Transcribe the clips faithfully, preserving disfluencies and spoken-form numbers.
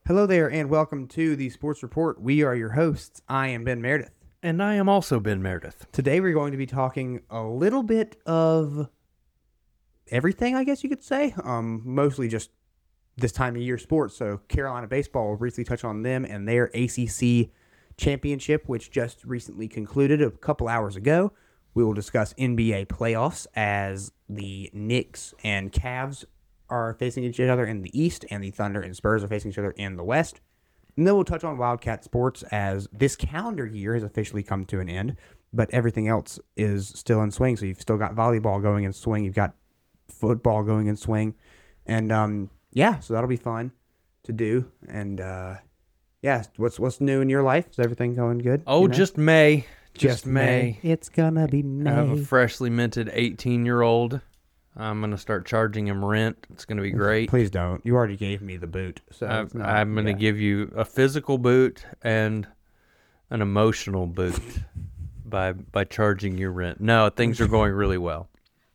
Hello there, and welcome to the Sports Report. We are your hosts. I am Ben Meredith. And I am also Ben Meredith. Today we're going to be talking a little bit of everything, I guess you could say. Um, mostly just this time of year sports. So Carolina baseball, we'll briefly touch on them and their A C C championship, which just recently concluded a couple hours ago. We will discuss N B A playoffs as the Knicks and Cavs are facing each other in the East, and the Thunder and Spurs are facing each other in the West. And then we'll touch on Wildcat sports as this calendar year has officially come to an end, but everything else is still in swing. So you've still got volleyball going in swing, you've got football going in swing, and um, yeah, so that'll be fun to do. And uh, yeah, what's what's new in your life? Is everything going good? Oh, you know? just May. Just, Just May. May. It's gonna be May. I have a freshly minted eighteen-year-old. I'm going to start charging him rent. It's going to be great. Please don't. You already gave me the boot. So I, it's not, I'm going to yeah. give you a physical boot and an emotional boot by by charging you rent. No, things are going really well.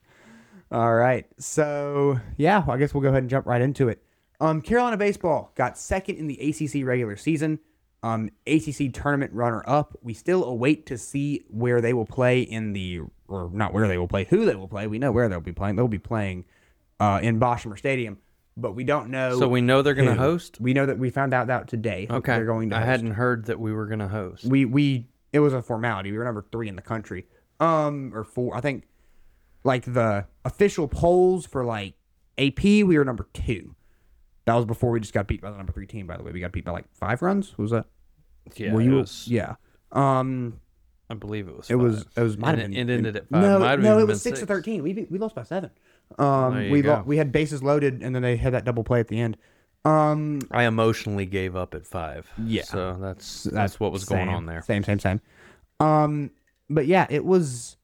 All right. So, yeah, I guess we'll go ahead and jump right into it. Um, Carolina baseball got second in the A C C regular season. Um, A C C tournament runner-up. We still await to see where they will play in the, or not where they will play, who they will play. We know where they'll be playing. They'll be playing uh, in Boshamer Stadium, but we don't know. So we know they're going to who. host? We know that we found out that today. Okay. They're going to I host. hadn't heard that we were going to host. We, we, it was a formality. We were number three in the country. Um, or four. I think, like, the official polls for, like, A P, we were number two. That was before we just got beat by the number three team, by the way. We got beat by, like, five runs? What was that? Yeah, Were it you? was, Yeah. Um, I believe it was it five. was. It was. Might And have it, been. it ended at five. No, Might have no, even it was been six to thirteen. We beat, we lost by seven. There Um, you we go. lo- we had bases loaded, and then they had that double play at the end. Um, I emotionally gave up at five. Yeah. So that's that's what was going same, on there. Same, same, same. Um, but yeah, it was.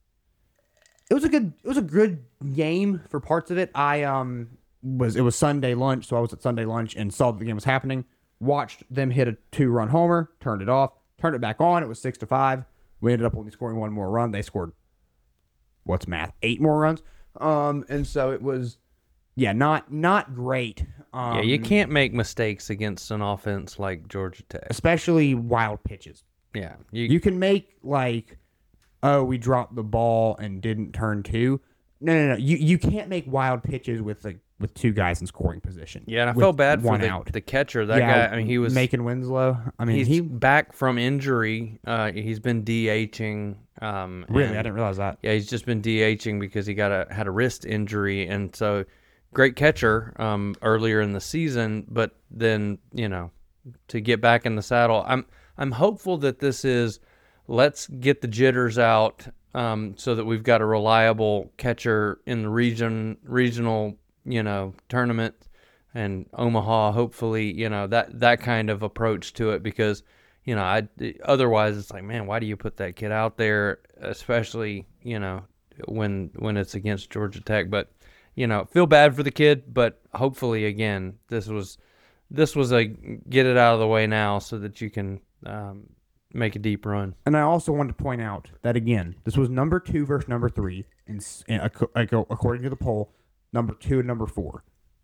It was a good. It was a good game for parts of it. I um was it was Sunday lunch, so I was at Sunday lunch and saw that the game was happening. Watched them hit a two-run homer, turned it off, turned it back on. It was six to five. We ended up only scoring one more run. They scored, what's math? Eight more runs. Um, and so it was, yeah, not not great. Um, Yeah, you can't make mistakes against an offense like Georgia Tech. especially wild pitches. Yeah, you, You can make like, oh, we dropped the ball and didn't turn two. No, no, no. You you can't make wild pitches with like with two guys in scoring position. yeah. And I with felt bad for one the, out. the catcher. That yeah, guy. I mean, he was making Winslow. I mean, he's he back from injury. Uh, he's been DHing. Um, really. and- I didn't realize that. Yeah, he's just been DHing because he got a had a wrist injury, and so great catcher um, earlier in the season. But then you know, to get back in the saddle, I'm I'm hopeful that this is let's get the jitters out. Um, so that we've got a reliable catcher in the region, regional, you know, tournament, and Omaha. Hopefully, you know that that kind of approach to it, because, you know, I otherwise it's like, man, why do you put that kid out there, especially, you know, when when it's against Georgia Tech? But, you know, feel bad for the kid, but hopefully, again, this was this was a get it out of the way now so that you can. Um, make a deep run. And I also wanted to point out that, again, this was number two versus number three, and according to the poll, number two and number four.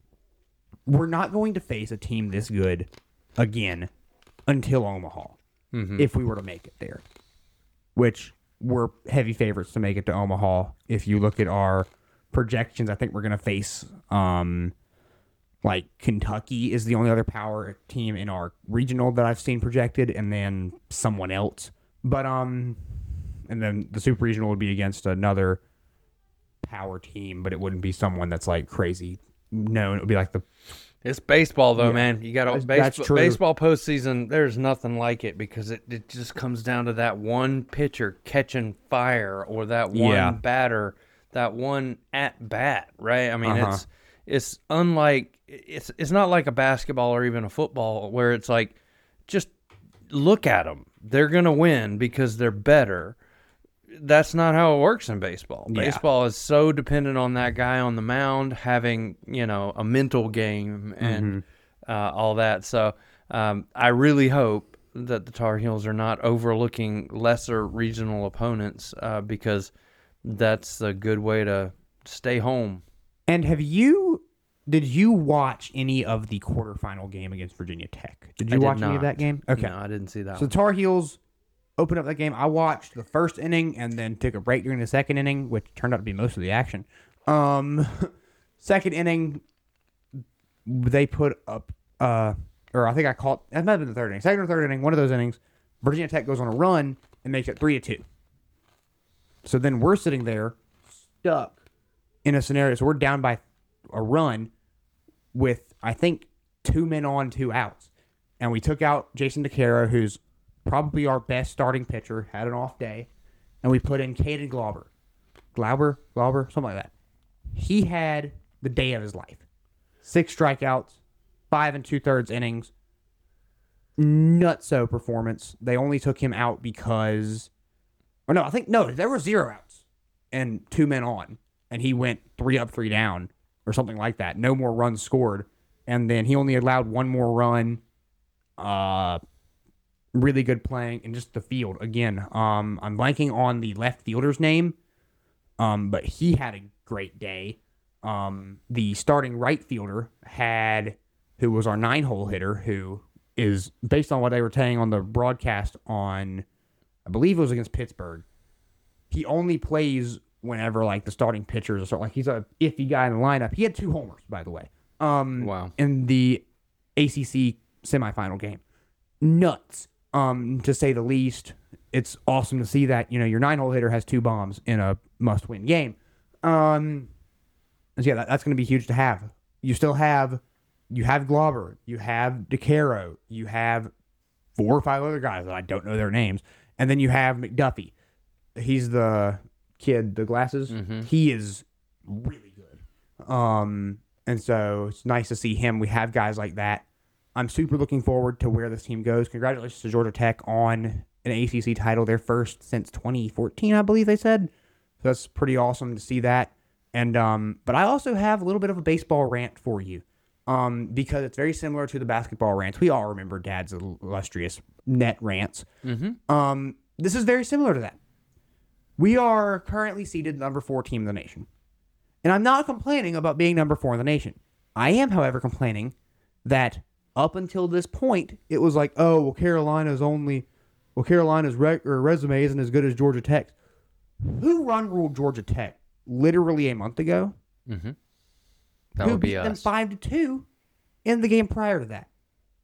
We're not going to face a team this good again until Omaha, Mm-hmm. if we were to make it there, which we're heavy favorites to make it to Omaha. If you look at our projections, I think we're going to face... Um, Like Kentucky is the only other power team in our regional that I've seen projected, and then someone else. But um, and then the super regional would be against another power team, but it wouldn't be someone that's like crazy known. It would be like the It's baseball, though, Yeah. man. You got to That's- baseball, that's true. baseball postseason. There's nothing like it because it, it just comes down to that one pitcher catching fire, or that one Yeah. batter, that one at bat. Right? I mean, Uh-huh. it's it's unlike it's it's not like a basketball or even a football where it's like just look at them. They're gonna win because they're better. That's not how it works in baseball. Yeah. Baseball is so dependent on that guy on the mound having, you know, a mental game and Mm-hmm. uh, all that. So um, I really hope that the Tar Heels are not overlooking lesser regional opponents uh, because that's a good way to stay home. And have you Did you watch any of the quarterfinal game against Virginia Tech? Did you I did watch any of not. that game? Okay. No, I didn't see that So one. the Tar Heels opened up that game. I watched the first inning and then took a break during the second inning, which turned out to be most of the action. Um, second inning, they put up, uh, or I think I caught, that might have been the third inning. Second or third inning, one of those innings, Virginia Tech goes on a run and makes it three to two. So then we're sitting there stuck in a scenario. So we're down by a run with, I think, two men on, two outs. And we took out Jason DeCaro, who's probably our best starting pitcher, had an off day. And we put in Caden Glauber. Glauber? Glauber? Something like that. He had the day of his life. Six strikeouts, five and two-thirds innings. Nutso performance. They only took him out because... Or no, I think... No, there were zero outs and two men on. And he went three up, three down, or something like that. No more runs scored. And then he only allowed one more run. Uh, really good playing. And just the field, again. Um, I'm blanking on the left fielder's name. Um, but he had a great day. Um, the starting right fielder had, who was our nine-hole hitter, who is, based on what they were saying on the broadcast on, I believe it was against Pittsburgh, he only plays whenever, like, the starting pitchers are sort of, like, he's a iffy guy in the lineup. He had two homers, by the way. Um, Wow. In the A C C semifinal game. Nuts, um, to say the least. It's awesome to see that, you know, your nine-hole hitter has two bombs in a must-win game. Um, so yeah, that, that's going to be huge to have. You still have, you have Glauber, you have DeCaro, you have four or five other guys that I don't know their names, and then you have McDuffie. He's the kid, the glasses. Mm-hmm. He is really good. Um, and so it's nice to see him. We have guys like that. I'm super looking forward to where this team goes. Congratulations to Georgia Tech on an A C C title, their first since twenty fourteen, I believe they said. So that's pretty awesome to see that. And um, but I also have a little bit of a baseball rant for you, um, because it's very similar to the basketball rants. We all remember Dad's illustrious net rants. Mm-hmm. Um, this is very similar to that. We are currently seeded number four team in the nation, and I'm not complaining about being number four in the nation. I am, however, complaining that up until this point, it was like, oh, well, Carolina's only, well, Carolina's rec- or resume isn't as good as Georgia Tech's. Who run ruled Georgia Tech literally a month ago? Mm-hmm. That Who would be beat them us. five to two in the game prior to that?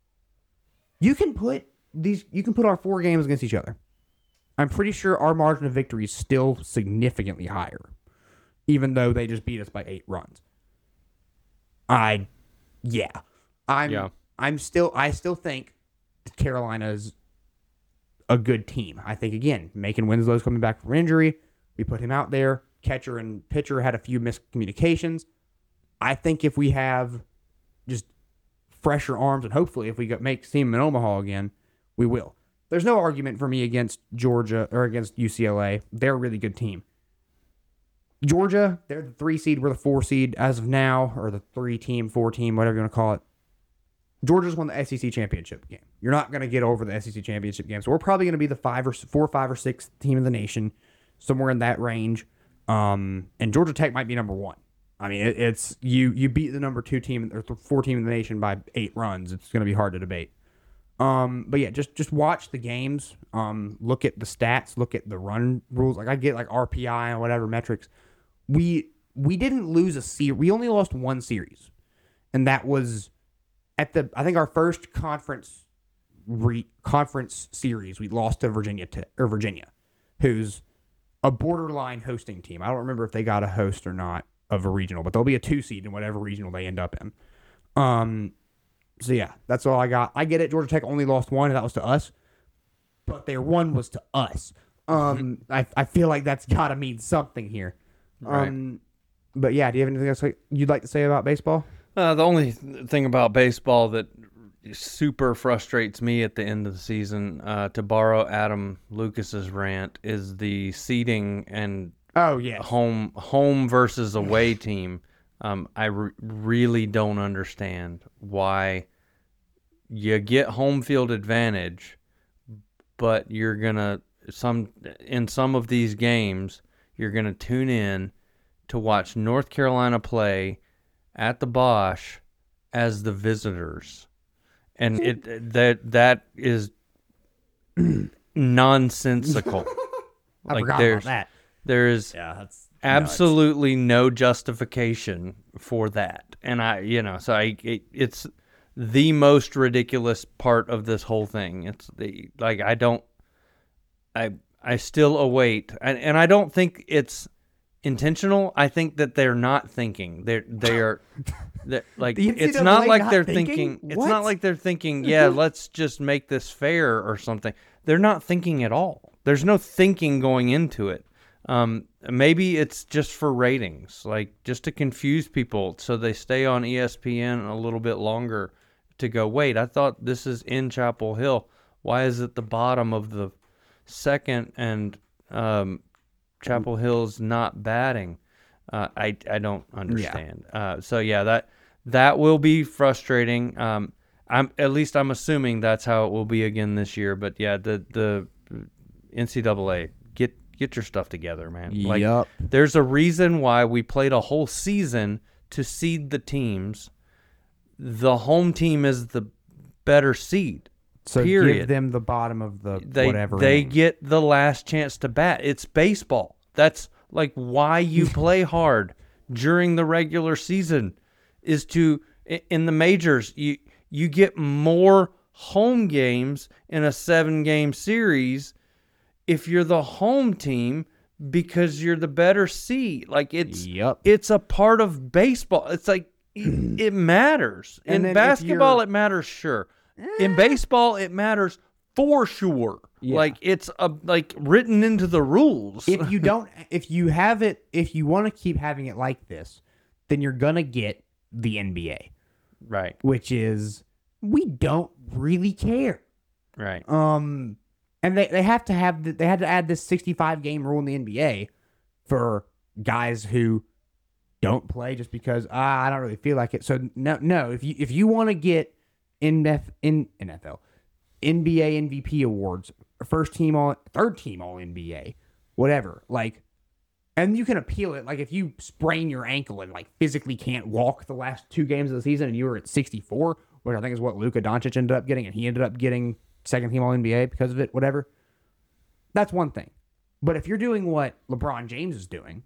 You can put these. You can put our four games against each other. I'm pretty sure our margin of victory is still significantly higher, even though they just beat us by eight runs. I, yeah, I'm. Yeah. I'm still. I still think Carolina's a good team. I think again, Macon Winslow's coming back from injury. We put him out there. Catcher and pitcher had a few miscommunications. I think if we have just fresher arms, and hopefully if we get, make team in Omaha again, we will. There's no argument for me against Georgia or against U C L A. They're a really good team. Georgia, they're the three seed. We're the four seed as of now, or the three team, four team, whatever you want to call it. Georgia's won the S E C championship game. You're not going to get over the S E C championship game, so we're probably going to be the five or four, five or six team in the nation, somewhere in that range. Um, and Georgia Tech might be number one. I mean, it, it's you. You beat the number two team or th- four team in the nation by eight runs. It's going to be hard to debate. Um, but yeah, just just watch the games. Um, look at the stats. Look at the run rules. Like I get like R P I and whatever metrics. We we didn't lose a series. We only lost one series, and that was at the I think our first conference re, conference series. We lost to Virginia Tech, or Virginia, who's a borderline hosting team. I don't remember if they got a host or not of a regional, but they'll be a two seed in whatever regional they end up in. Um, so yeah, that's all I got. I get it. Georgia Tech only lost one, and that was to us, but their one was to us. Um, I I feel like that's got to mean something here. Right. Um, but yeah, do you have anything else you'd like to say about baseball? Uh, the only th- thing about baseball that super frustrates me at the end of the season, uh, to borrow Adam Lucas's rant, is the seeding and Oh yeah, home home versus away team. Um, I re- really don't understand why you get home field advantage, but you're gonna some in some of these games you're gonna tune in to watch North Carolina play at the Bosch as the visitors, and it that that is nonsensical. I like forgot there's about that. there is Yeah, that's absolutely no justification for that, and I you know so I it, it's the most ridiculous part of this whole thing. It's the like I don't I I still await, and, and I don't think it's intentional. I think that they're not thinking. They're they are they're, like The it's N C double A not like not they're thinking? thinking. It's What? not like they're thinking. Yeah, let's just make this fair or something. They're not thinking at all. There's no thinking going into it. Um, maybe it's just for ratings, like just to confuse people so they stay on E S P N a little bit longer to go, wait, I thought this is in Chapel Hill. Why is it the bottom of the second and um, Chapel Hill's not batting? Uh, I I don't understand. Yeah. Uh, so yeah, that that will be frustrating. Um, I'm at least I'm assuming that's how it will be again this year. But yeah, the the N C double A get get your stuff together, man. Like, Yup. there's a reason why we played a whole season to seed the teams. The home team is the better seed. So period. give them the bottom of the They whatever. they inning. get the last chance to bat. It's baseball. That's like why you play hard during the regular season is to in the majors you you get more home games in a seven game series if you're the home team because you're the better seed. Like it's Yep. it's a part of baseball. It's like it, it matters. And In then if basketball you're- it matters, sure. In baseball it matters for sure. Yeah. Like it's a, like written into the rules. If you don't, if you have it, if you want to keep having it like this, then you're gonna get the N B A, right. which is we don't really care. Right. Um, and they, they have to have the, they had to add this sixty-five game rule in the N B A for guys who don't play just because ah, I don't really feel like it. So no, no. If you if you want to get in in N F L, N B A M V P awards, first team all, third team all N B A, whatever. Like, and you can appeal it. Like if you sprain your ankle and like physically can't walk the last two games of the season, and you were at sixty-four, which I think is what Luka Doncic ended up getting, and he ended up getting second team all N B A because of it. Whatever. That's one thing. But if you're doing what LeBron James is doing,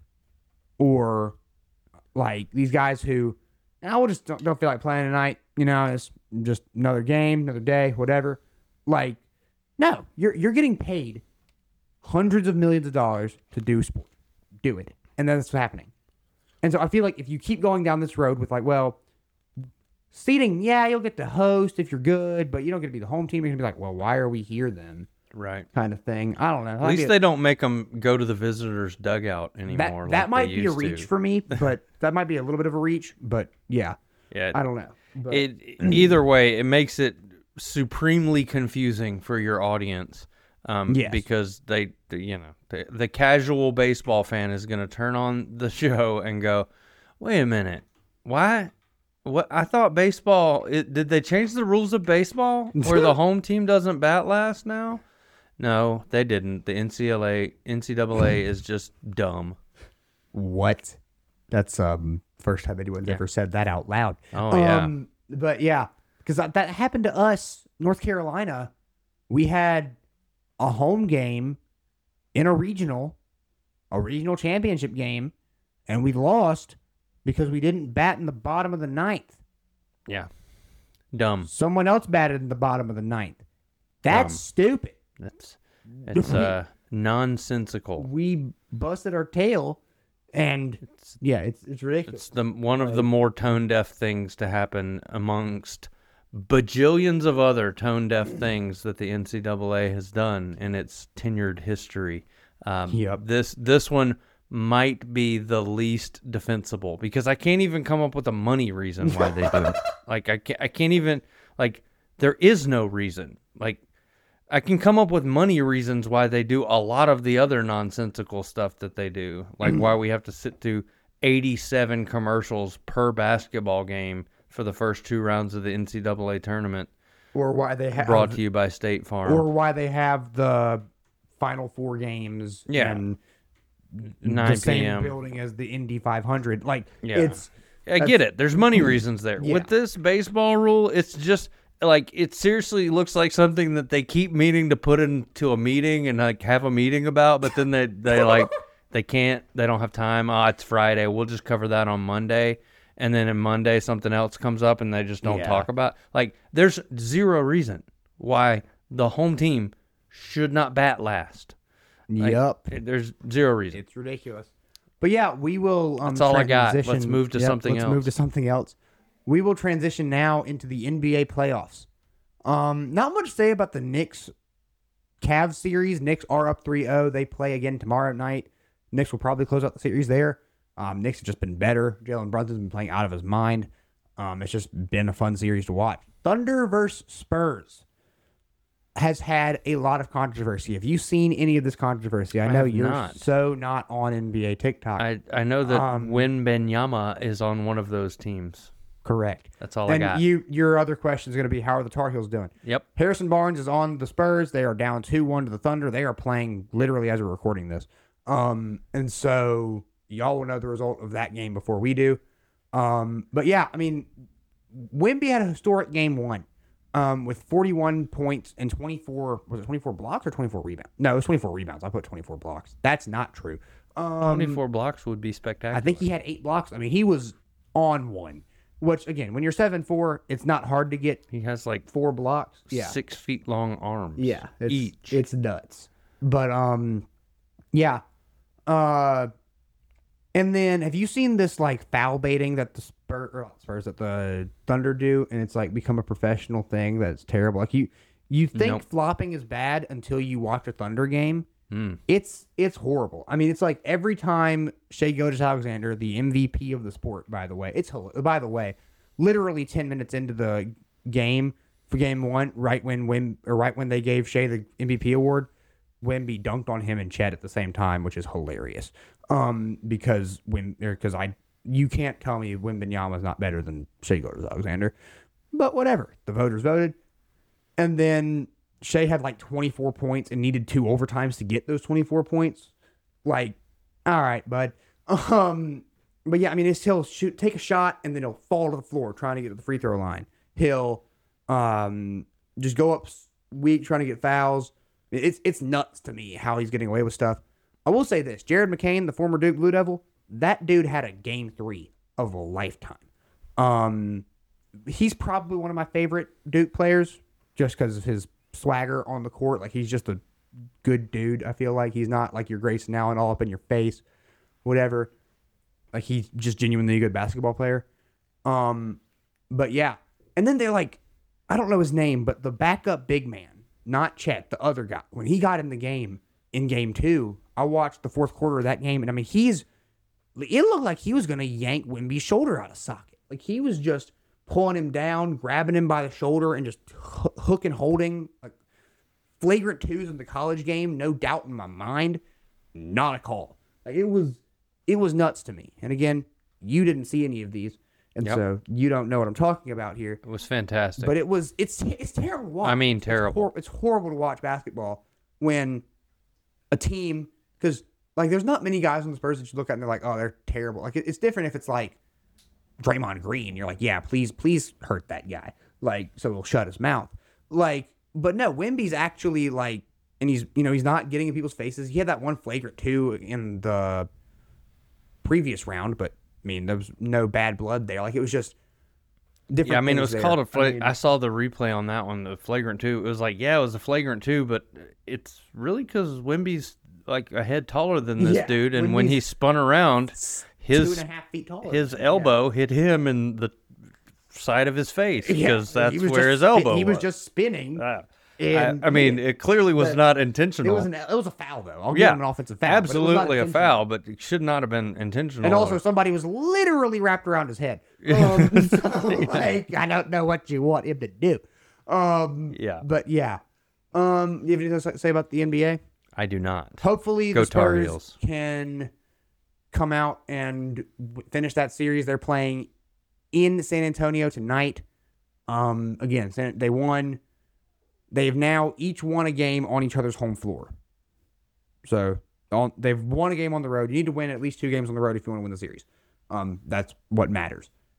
or like these guys who, I will just don't, don't feel like playing tonight. You know, it's just another game, another day, whatever. Like, no, you're you're getting paid hundreds of millions of dollars to do sport. Do it. And that's what's happening. And so I feel like if you keep going down this road with like, well, seating, yeah, you'll get to host if you're good, but you don't get to be the home team. You're going to be like, well, why are we here then? Right. Kind of thing. I don't know. At least they don't make them go to the visitors' dugout anymore. That, like that might they be a used reach to. for me, but that might be a little bit of a reach. But yeah, Yeah. I don't know. But, It either way, it makes it supremely confusing for your audience. Um, Yes. because they, they- you know, the, the casual baseball fan is going to turn on the show and go, "Wait a minute, why? What? I thought baseball. It, did they change the rules of baseball where the home team doesn't bat last now?" No, they didn't. The N C double A N C double A is just dumb. what? That's um first time anyone's Yeah. ever said that out loud. Oh, yeah. Um, but yeah, because that, that happened to us, North Carolina. We had a home game in a regional, a regional championship game, and we lost because we didn't bat in the bottom of the ninth. Yeah, dumb. Someone else batted in the bottom of the ninth. That's Dumb. stupid. That's it's uh nonsensical. We busted our tail, and yeah, it's it's ridiculous. It's the one of the more tone deaf things to happen amongst bajillions of other tone deaf things that the N C double A has done in its tenured history. Um, Yep. This this one might be the least defensible because I can't even come up with a money reason why they do it. Like I can't, I can't even like there is no reason. Like I can come up with money reasons why they do a lot of the other nonsensical stuff that they do, like why we have to sit through eighty-seven commercials per basketball game for the first two rounds of the N C double A tournament, Or why they have brought to you by State Farm. or why they have the final four games Yeah. and nine the same p.m. building as the Indy five hundred. Like Yeah. it's I get it. There's money reasons there. Yeah. With this baseball rule, it's just like it seriously looks like something that they keep meaning to put into a meeting and like have a meeting about, but then they they like they can't. They don't have time. Oh, it's Friday. We'll just cover that on Monday. And then on Monday something else comes up and they just don't Yeah. talk about. Like there's zero reason why the home team should not bat last. Like, Yup. There's zero reason. It's ridiculous. But yeah, we will. Um, That's all I got. Let's transition- move to yep, something let's else. move to something else. We will transition now into the N B A playoffs. Um, not much to say about the Knicks Cavs series. Knicks are up three oh. They play again tomorrow night. Knicks will probably close out the series there. Um, Knicks have just been better. Jalen Brunson's been playing out of his mind. Um, it's just been a fun series to watch. Thunder versus Spurs has had a lot of controversy. Have you seen any of this controversy? I I know have you're not. so not on N B A TikTok. I, I know that Um, Win Benyama is on one of those teams. Correct. That's all I And got. you, your other question is going to be, how are the Tar Heels doing? Yep. Harrison Barnes is on the Spurs. They are down two one to the Thunder. They are playing literally as we're recording this. Um, and so y'all will know the result of that game before we do. Um, but yeah, I mean, Wemby had a historic game one um, with forty-one points and twenty-four, was it twenty-four blocks or twenty-four rebounds? No, it was twenty-four rebounds. I put twenty-four blocks. That's not true. Um, twenty-four blocks would be spectacular. I think he had eight blocks. I mean, he was on one, which again, when you're seven four, it's not hard to get he has like four blocks. Yeah. six feet long arms. Yeah, it's, each. It's nuts. But um, yeah. Uh, and then have you seen this like foul baiting that the Spurs, or not Spurs that the Thunder do, and it's like become a professional thing that's terrible. Like you, you think Nope. flopping is bad until you watch a Thunder game. Mm. It's it's horrible. I mean, it's like every time Shai Gilgeous-Alexander, the M V P of the sport, by the way, it's hil- by the way, literally ten minutes into the game for game one, right when Wim or right when they gave Shai the M V P award, Wemby dunked on him and Chet at the same time, which is hilarious. Um, because when because I you can't tell me Wembanyama is not better than Shai Gilgeous-Alexander, but whatever. The voters voted, and then Shai had like twenty-four points and needed two overtimes to get those twenty-four points. Like, all right, bud. Um, but yeah, I mean, it's, he'll shoot, take a shot, and then he'll fall to the floor trying to get to the free throw line. He'll um just go up weak trying to get fouls. It's it's nuts to me how he's getting away with stuff. I will say this: Jared McCain, the former Duke Blue Devil, that dude had a game three of a lifetime. Um, he's probably one of my favorite Duke players just because of his swagger on the court. Like, he's just a good dude. I feel like he's not like your Grayson Allen all up in your face, whatever. Like, he's just genuinely a good basketball player. Um, but yeah, and then they're like, I don't know his name, but the backup big man. Not Chet, the other guy. When he got in the game, in game two, I watched the fourth quarter of that game, and I mean, he's, it looked like he was going to yank Wemby's shoulder out of socket. Like, he was just pulling him down, grabbing him by the shoulder, and just h- hook and holding. Like, flagrant twos in the college game, no doubt in my mind, not a call. Like, it was, it was nuts to me. And again, you didn't see any of these, and Yep. so you don't know what I'm talking about here. It was fantastic. But it was it's it's terrible to watch. I mean, It's terrible. hor- It's, horrible to watch basketball when a team, because like there's not many guys on the Spurs that you look at and they're like, oh, they're terrible. Like it, it's different if it's like Draymond Green. You're like, yeah, please, please hurt that guy, like so he'll shut his mouth. Like, but no, Wemby's actually like, and he's you know he's not getting in people's faces. He had that one flagrant two in the previous round, but I mean there was no bad blood there. Like it was just. Different yeah, I mean, it things was there. called a flag. I mean, I saw the replay on that one, the flagrant two. It was like, yeah, it was a flagrant two, but it's really because Wemby's like a head taller than this Yeah, dude, and when when he's- he spun around, his two and a half feet taller. his Yeah. elbow hit him in the side of his face Yeah, because that's he was where just his spin- elbow He was was. just spinning. Ah. and I, I mean, it clearly was but not it intentional. was an it was a foul though. I'll yeah, give him an offensive foul. but it was not absolutely a intentional. foul, but it should not have been intentional. And also, somebody was literally wrapped around his head. Um, so, like, I don't know what you want him to do. Um, yeah, but yeah. Um, you have anything to say about the N B A? I do not. Hopefully, Go the Tar Spurs Heels. can come out and w- finish that series. They're playing in San Antonio tonight. Um, again, San- they won. They've now each won a game on each other's home floor. So on, they've won a game on the road. You need to win at least two games on the road if you want to win the series. Um, that's what matters.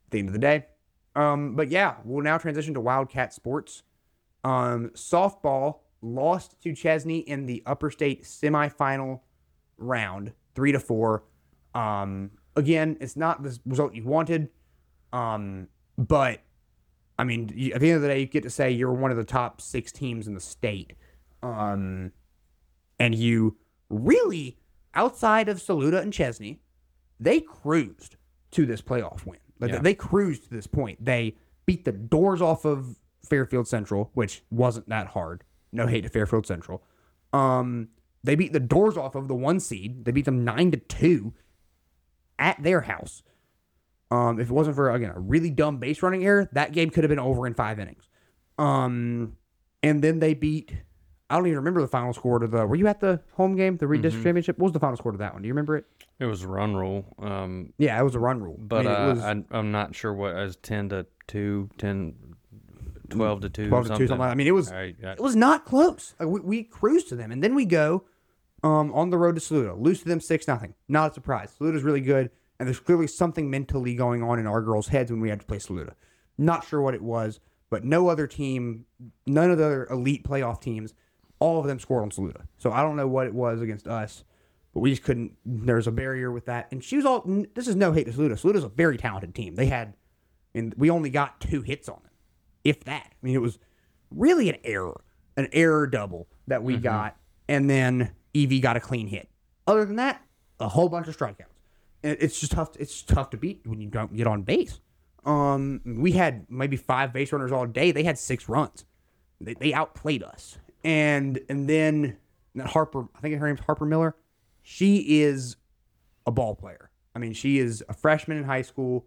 at the end of the day. Um, but yeah, we'll now transition to Wildcat sports. Um, softball lost to Chesney in the Upper State semifinal round, three to four. Um, again, it's not the result you wanted, um, but I mean, you, at the end of the day, you get to say you're one of the top six teams in the state, um, and you really, outside of Saluda and Chesney, they cruised to this playoff win. Like Yeah. They cruised to this point. They beat the doors off of Fairfield Central, which wasn't that hard. No hate to Fairfield Central. Um, they beat the doors off of the one seed. They beat them nine to two at their house. Um, if it wasn't for, again, a really dumb base running error, that game could have been over in five innings. Um, and then they beat, I don't even remember the final score to the, were you at the home game, the redistrict mm-hmm. championship? What was the final score to that one? Do you remember it? It was a run rule. Um, yeah, it was a run rule. But I mean, uh, was, I, I'm not sure what, it was ten to two, ten, twelve to two, twelve to something. two, something like that. I mean, it was, I, I, it was not close. Like, we, we cruised to them, and then we go um, on the road to Saluda, lose to them six nothing. Not a surprise. Saluda's really good. And there's clearly something mentally going on in our girls' heads when we had to play Saluda. Not sure what it was, but no other team, none of the other elite playoff teams, all of them scored on Saluda. So I don't know what it was against us, but we just couldn't. There's a barrier with that. And she was all, this is no hate to Saluda. Saluda's a very talented team. They had, and we only got two hits on them, if that. I mean, it was really an error, an error double that we mm-hmm. got. And then Evie got a clean hit. Other than that, a whole bunch of strikeouts. It's just tough. It's tough to beat when you don't get on base. Um, we had maybe five base runners all day. They had six runs. They, they outplayed us. And and then Harper, I think her name's Harper Miller. She is a ball player. I mean, she is a freshman in high school.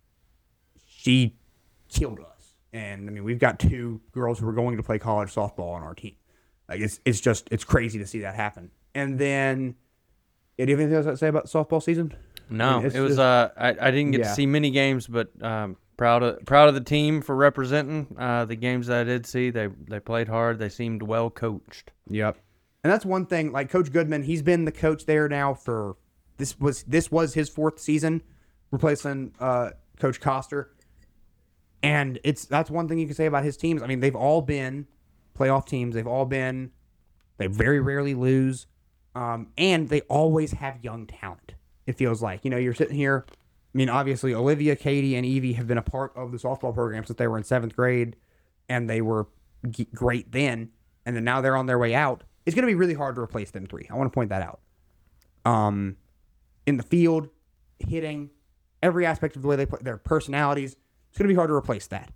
She killed us. And I mean, we've got two girls who are going to play college softball on our team. Like it's it's just it's crazy to see that happen. And then, yeah, do you have anything else to say about the softball season? No, I mean, it was. just, uh, I, I didn't get yeah. to see many games, but um, proud of proud of the team for representing uh, the games that I did see. They they played hard. They seemed well coached. Yep, and that's one thing. Like Coach Goodman, he's been the coach there now for this was this was his fourth season, replacing uh, Coach Coster. And it's that's one thing you can say about his teams. I mean, they've all been playoff teams. They've all been. They very rarely lose, um, and they always have young talent. It feels like, you know, you're sitting here. I mean, obviously, Olivia, Katie, and Evie have been a part of the softball program since they were in seventh grade, and they were g- great then. And then now they're on their way out. It's going to be really hard to replace them three. I want to point that out. Um, in the field, hitting, every aspect of the way they play, their personalities, it's going to be hard to replace that.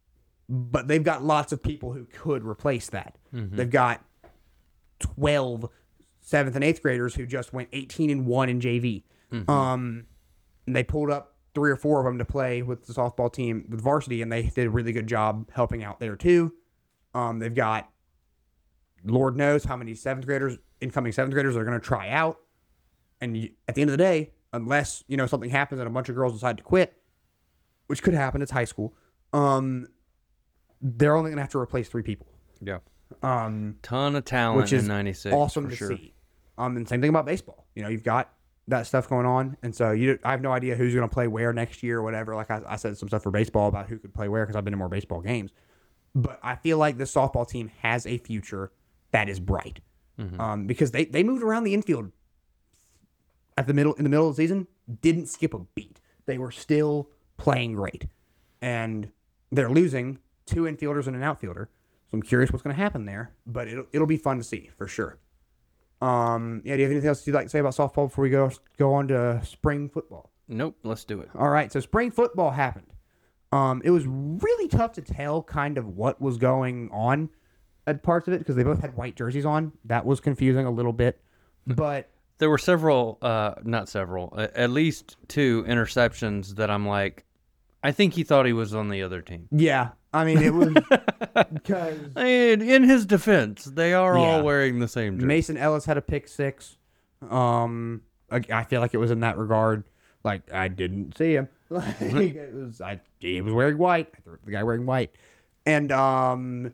But they've got lots of people who could replace that. Mm-hmm. They've got twelve seventh and eighth graders who just went eighteen and one in J V. Mm-hmm. Um, and they pulled up three or four of them to play with the softball team, with varsity, and they did a really good job helping out there too. Um, they've got, Lord knows how many seventh graders, incoming seventh graders, are going to try out. And you, at the end of the day, unless you know something happens and a bunch of girls decide to quit, which could happen, it's high school. Um, they're only going to have to replace three people. Yeah. Um, ton of talent which is in ninety-six. Awesome to sure. see. Um, and same thing about baseball. You know, you've got that stuff going on, and so you, I have no idea who's going to play where next year or whatever. Like I, I said some stuff for baseball about who could play where because I've been in more baseball games. But I feel like this softball team has a future that is bright, mm-hmm. um, because they, they moved around the infield at the middle in the middle of the season, didn't skip a beat. They were still playing great, and they're losing two infielders and an outfielder. So I'm curious what's going to happen there, but it'll it'll be fun to see for sure. Um, yeah, do you have anything else you'd like to say about softball before we go go on to spring football? Nope, let's do it. All right, so spring football happened. Um, it was really tough to tell kind of what was going on at parts of it because they both had white jerseys on. That was confusing a little bit, but there were several, uh, not several, at least two interceptions that I'm like, I think he thought he was on the other team. Yeah. I mean, it was because in his defense, they are yeah. all wearing the same jersey. Mason Ellis had a pick six. Um, I, I feel like it was in that regard. Like I didn't see him. Like it was, I he was wearing white. I threw the guy wearing white, and um,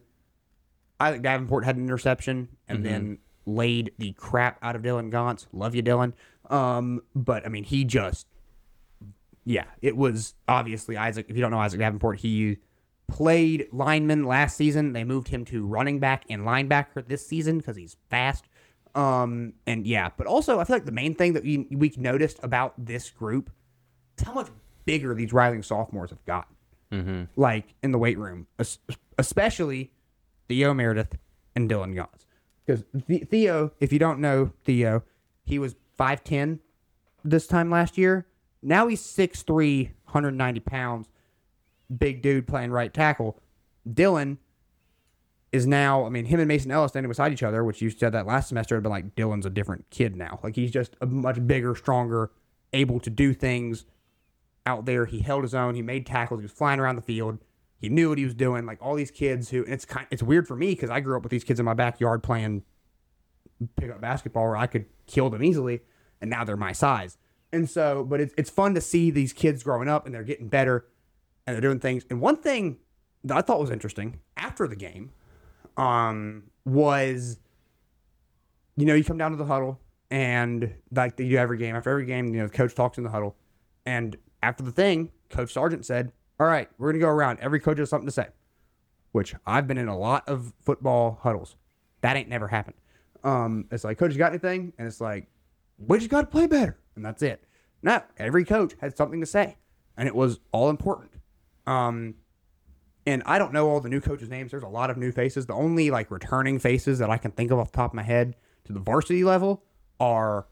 I think Davenport had an interception, and mm-hmm. then laid the crap out of Dylan Gauntz. Love you, Dylan. Um, but I mean, he just yeah, it was obviously Isaac. If you don't know Isaac Davenport, he played lineman last season. They moved him to running back and linebacker this season because he's fast. Um, and yeah, but also I feel like the main thing that we we noticed about this group is how much bigger these rising sophomores have gotten. Mm-hmm. Like in the weight room, especially Theo Meredith and Dylan Gons. Because Theo, if you don't know Theo, he was five ten this time last year. Now he's six three, one hundred ninety pounds, big dude playing right tackle. Dylan is now, I mean, him and Mason Ellis standing beside each other, which you said that last semester had been like Dylan's a different kid now. Like he's just a much bigger, stronger, able to do things out there. He held his own. He made tackles. He was flying around the field. He knew what he was doing. Like all these kids who, and it's kind, it's weird for me because I grew up with these kids in my backyard playing pickup basketball where I could kill them easily, and now they're my size. And so, but it's it's fun to see these kids growing up and they're getting better and they're doing things. And one thing that I thought was interesting after the game, um, was, you know, you come down to the huddle and like they do every game. After every game, you know, the coach talks in the huddle, and after the thing, Coach Sargent said, all right, we're going to go around. Every coach has something to say, which I've been in a lot of football huddles. That ain't never happened. Um, it's like, coach, you got anything? And it's like, we just got to play better. And that's it. No, every coach had something to say, and it was all important. Um, and I don't know all the new coaches' names. There's a lot of new faces. The only like returning faces that I can think of off the top of my head to the varsity level are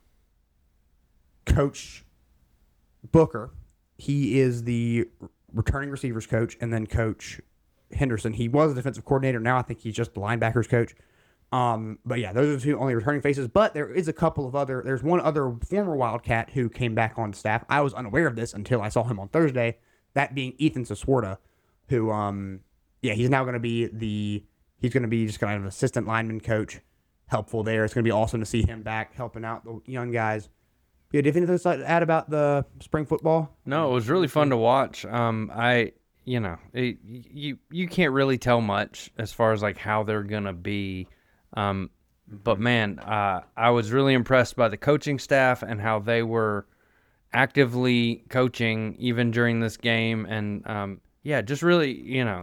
Coach Booker. He is the returning receivers coach, and then Coach Henderson. He was a defensive coordinator. Now I think he's just the linebackers coach. Um, but yeah, those are the two only returning faces. But there is a couple of other, there's one other former Wildcat who came back on staff. I was unaware of this until I saw him on Thursday, that being Ethan Siswarta, who, um, yeah, he's now going to be the, he's going to be just kind of an assistant lineman coach, helpful there. It's going to be awesome to see him back helping out the young guys. Yeah, do you have anything to add about the spring football? No, it was really fun to watch. Um, I, you know, it, you you can't really tell much as far as like how they're gonna be, um, but man, uh, I was really impressed by the coaching staff and how they were actively coaching even during this game, and um, yeah, just really, you know,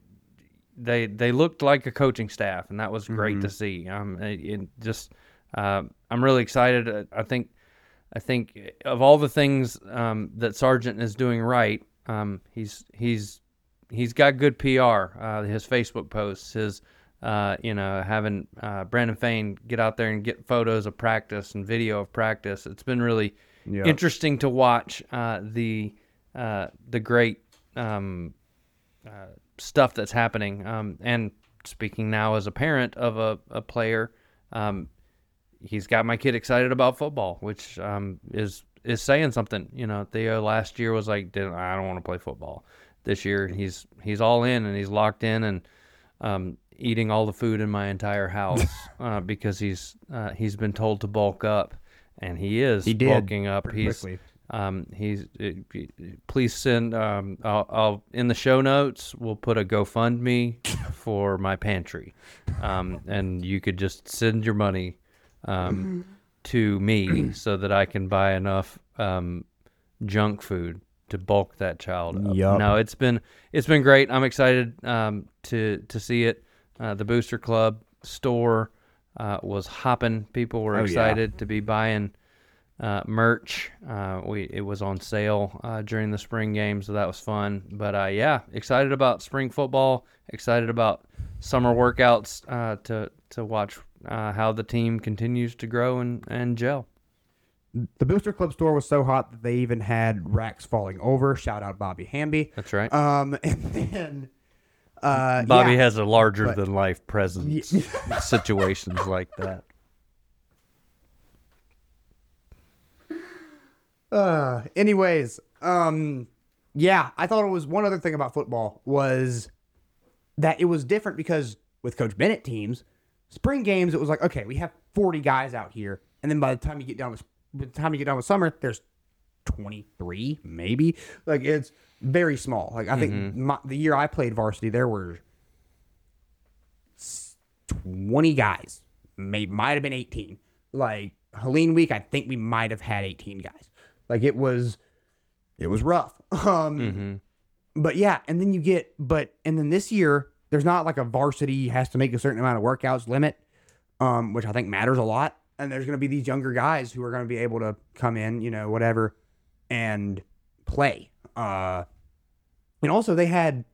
they they looked like a coaching staff, and that was great mm-hmm. to see. Um, it, it just, uh, I'm really excited. I think. I think of all the things um, that Sargent is doing right, um, he's he's he's got good P R. Uh, his Facebook posts, his uh, you know having uh, Brandon Fain get out there and get photos of practice and video of practice. It's been really yep. interesting to watch uh, the uh, the great um, uh, stuff that's happening. Um, and speaking now as a parent of a, a player. Um, He's got my kid excited about football, which um, is is saying something. You know, Theo last year was like, I don't want to play football. This year, he's he's all in and he's locked in and um, eating all the food in my entire house uh, because he's uh, he's been told to bulk up, and he is he did bulking up. He's quickly. um, he's please send um, I'll, I'll in the show notes we'll put a GoFundMe for my pantry, um, and you could just send your money. Um, to me so that I can buy enough um, junk food to bulk that child up. Yep. No, it's been it's been great. I'm excited um, to to see it. Uh, the Booster Club store uh, was hopping. People were oh, excited yeah. to be buying uh, merch. Uh, we it was on sale uh, during the spring game, so that was fun. But uh, yeah, excited about spring football. Excited about summer workouts uh, to to watch. Uh, how the team continues to grow and, and gel. The Booster Club store was so hot that they even had racks falling over. Shout out Bobby Hamby. That's right. Um, and then uh, Bobby yeah, has a larger but, than life presence in situations like that. Uh, anyways, um, yeah, I thought it was one other thing about football was that it was different because with Coach Bennett teams. Spring games, it was like, okay, we have forty guys out here, and then by the time you get down with, by the time you get down with summer, there's twenty-three, maybe. Like it's very small. Like I mm-hmm. think my, the year I played varsity, there were twenty guys. Maybe might have been eighteen. Like Helene week, I think we might have had eighteen guys. Like it was it was rough. Um, Mm-hmm. But yeah, and then you get, but, and then this year, there's not like a varsity has to make a certain amount of workouts limit, um, which I think matters a lot. And there's going to be these younger guys who are going to be able to come in, you know, whatever, and play. Uh, and also they had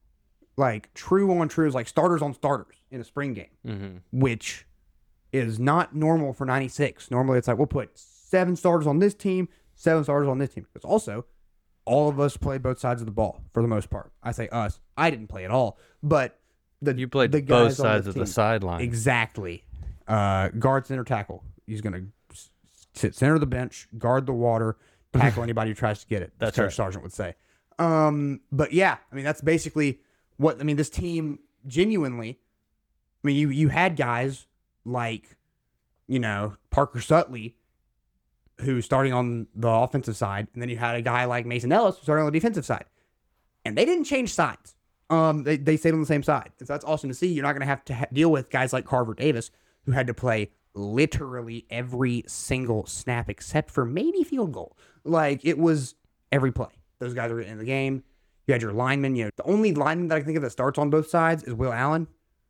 like true on trues, like starters on starters in a spring game, Mm-hmm. which is not normal for ninety-six. Normally it's like, we'll put seven starters on this team, seven starters on this team. Because also, all of us play both sides of the ball for the most part. I say us. I didn't play at all, but the You played the both guys on sides the of the team- sideline. Exactly. Uh, guard, center, tackle. He's gonna s- sit center of the bench, guard the water, tackle anybody who tries to get it. as That's Coach right. Sargent would say. Um, but yeah, I mean that's basically what I mean. This team genuinely. I mean, you you had guys like, you know, Parker Sutley, who's starting on the offensive side, and then you had a guy like Mason Ellis who's starting on the defensive side, and they didn't change sides. Um, they they stayed on the same side, and so that's awesome to see. You're not going to have to ha- deal with guys like Carver Davis, who had to play literally every single snap except for maybe field goal. Like it was every play. Those guys are in the game. You had your lineman. You know, the only lineman that I can think of that starts on both sides is Will Allen.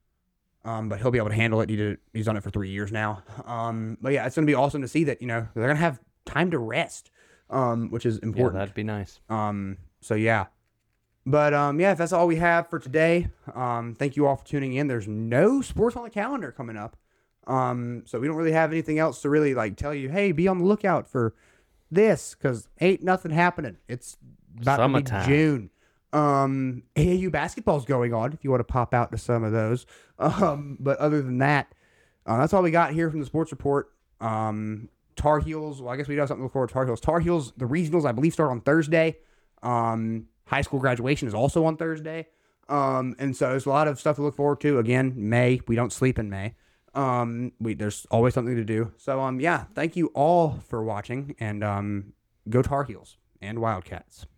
Um, but he'll be able to handle it. He did it. He's done it for three years now. Um, but yeah, it's going to be awesome to see that, you know, they're going to have time to rest, um, which is Yeah, important. that'd be nice. Um, so yeah, but, um, yeah, if that's all we have for today, um, thank you all for tuning in. There's no sports on the calendar coming up. Um, so we don't really have anything else to really like tell you, hey, be on the lookout for this. Cause ain't nothing happening. It's about Summertime. to be June. Um, A A U basketball's going on if you want to pop out to some of those. Um, but other than that, uh, that's all we got here from the sports report. Um, Tar Heels. Well, I guess we do have something to look forward to. Tar Heels. Tar Heels. The regionals, I believe, start on Thursday. Um, high school graduation is also on Thursday. Um, and so there's a lot of stuff to look forward to. Again, May. We don't sleep in May. Um, we there's always something to do. So um, yeah, thank you all for watching, and um, go Tar Heels and Wildcats.